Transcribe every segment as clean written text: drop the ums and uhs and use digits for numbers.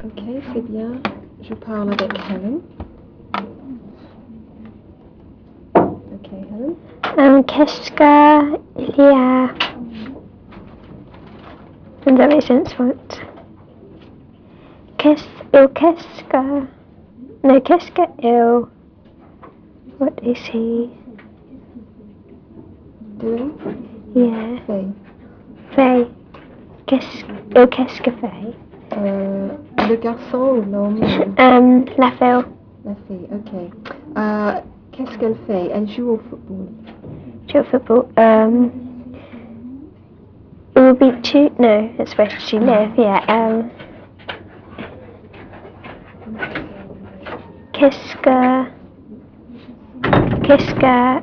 Ok, c'est bien. Je parle avec Helen. Ok, Helen. Qu'est-ce qu'il y a? Does that make sense? What? Qu'est-ce que? No, qu'est-ce que? What is he? Doing? Yeah. Fait. Fait. Qu'est-ce que fait? Le garçon ou l'homme? La fille. La fille, ok. Qu'est-ce qu'elle fait? Elle joue au football. Joue au football. It would be two. No, it's where she live. Yeah. Qu'est-ce que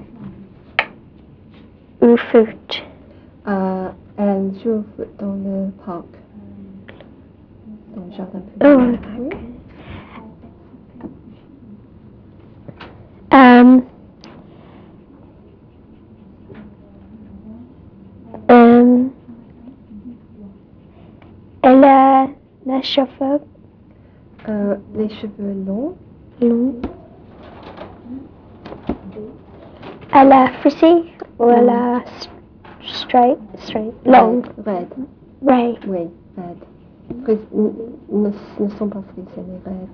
au foot? Elle joue au foot dans le parc. Dans le jardin public. Oh, Oui. Elle a les cheveux Les cheveux longs. longs. Elle a frizzy ou elle a straight, long. Raide. Ray. Oui, raide. Ne sont pas frisés, mais raides.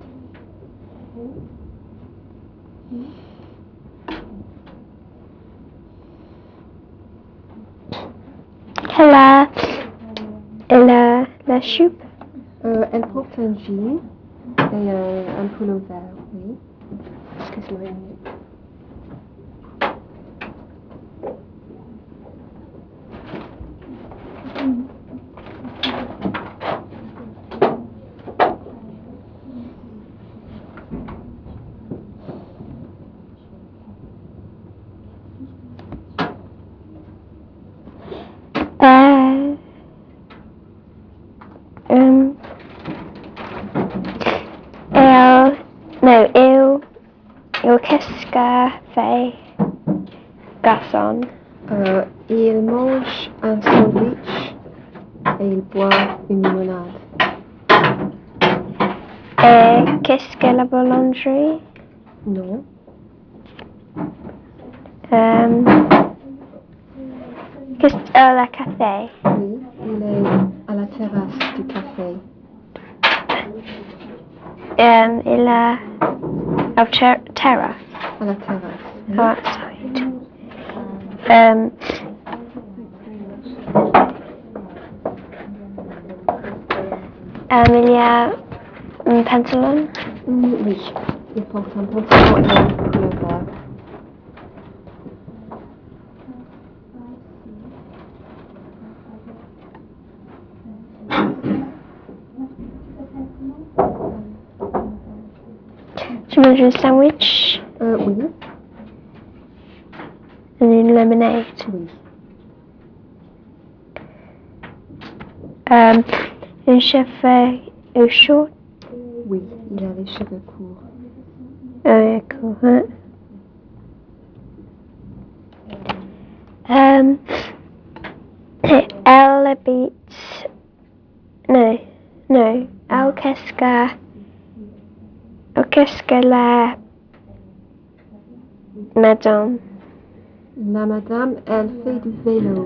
Elle a la jupe. Elle porte un jean et un polo vert, oui. Excuse-moi une minute. Qu'est-ce qu'a fait garçon? Il mange un sandwich et il boit une limonade. Et qu'est-ce que la boulangerie? Non. Qu'est-ce que la café? Oui, il est à la terrasse du café. Il a terrace. À la terrasse. Oui. Outside. Il y a un pantalon. Oui, il porte un pantalon et un polo vert. Tu manges un sandwich? Oui. Et une lemonade. Oui. Un cheveu short. Oui, il a les cheveux courts. Cool. Elle habite. No. Qu'est-ce que la madame? La madame, elle fait du vélo.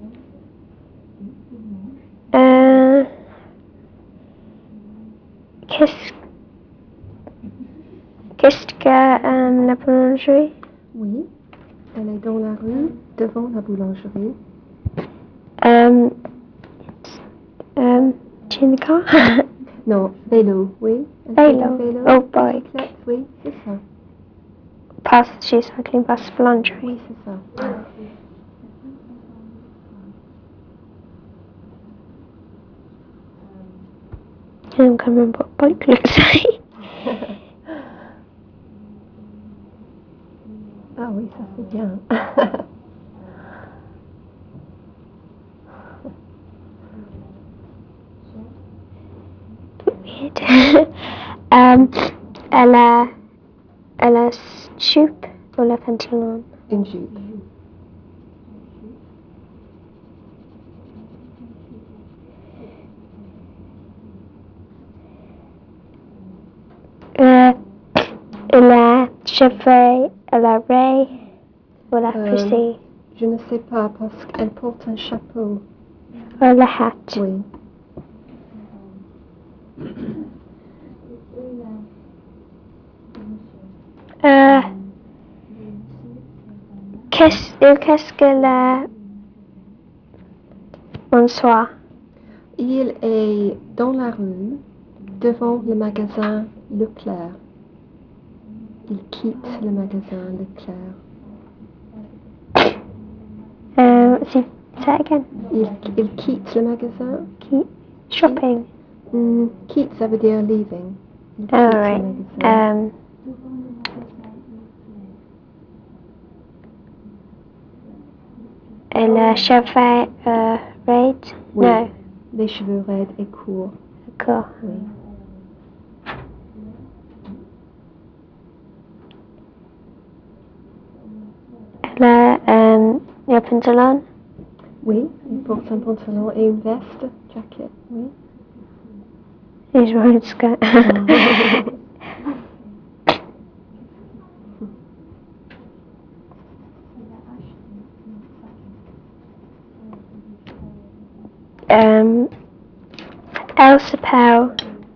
Qu'est-ce que la boulangerie? Oui, elle est dans la rue devant la boulangerie. Car? Non, vélo, oui. Vélo. Oh, boy. Bicyclette, oui, c'est ça. She's cycling past the boulangerie. Oui, c'est ça. I can't remember what bike looks like. Ah oui, ça c'est bien. Weird. Elle a jupe ou la pantalon? Une jupe. La cheveux, la raie ou la fusée. Je ne sais pas parce qu'elle porte un chapeau. Ou la hat. Oui. Qu'est-ce que la bonsoir? Il est dans la rue, devant le magasin Leclerc. Il quitte le magasin Leclerc. Say that again. Il quitte le magasin. Shopping. Quitte, ça veut dire leaving. Il quitte All le right. magasin. Et la cheveux raides? Oui. No. Les cheveux raides et courts. D'accord. Oui. Le pantalon? Oui, il porte un pantalon et une veste, jacket, oui. Et je vois ce que... Elle s'appelle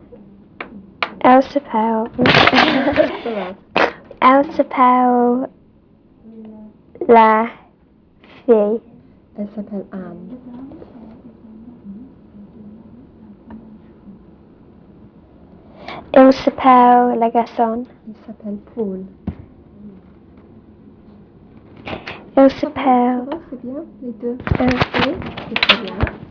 la fille. Elle s'appelle Anne. Il s'appelle la garçon. Il s'appelle Paul. Il Ça s'appelle... va, c'est bien, les deux. Oui, c'est très bien.